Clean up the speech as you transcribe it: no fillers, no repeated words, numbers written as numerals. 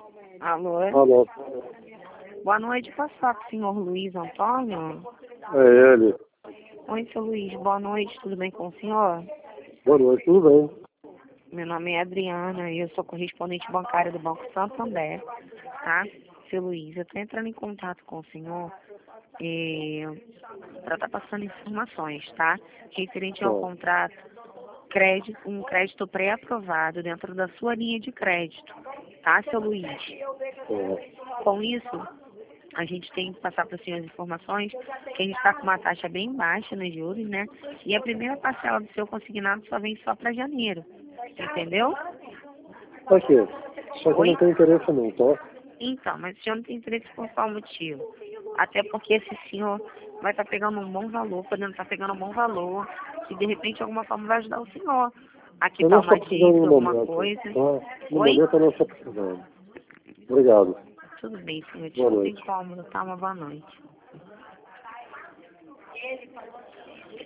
Alô? Alô, Boa noite, posso falar com o senhor Luiz Antônio? é ele. Oi, seu Luiz, boa noite, tudo bem com o senhor? Boa noite, tudo bem? Meu nome é Adriana e eu sou correspondente bancária do Banco Santander, tá? Seu Luiz, eu estou entrando em contato com o senhor para estar passando informações, tá? Referente ao Bom, contrato, um crédito pré-aprovado dentro da sua linha de crédito, tá, seu Luiz? Com isso, a gente tem que passar para o senhor as informações que a gente está com uma taxa bem baixa nos juros, né? E a primeira parcela do seu consignado só vem só para janeiro, entendeu? pra quê? Só que eu Oi? não tenho interesse não, tá? Então, mas o senhor não tem interesse por qual motivo? Até porque esse senhor vai estar pegando um bom valor, podendo estar pegando um bom valor, que de repente de alguma forma vai ajudar o senhor a Eu quitar não estou uma precisando dívida, no alguma momento, coisa. tá? No Oi? momento eu não estou precisando. Obrigado. Tudo bem, senhor. Boa Desculpa o noite. incômodo, tá? Uma boa noite.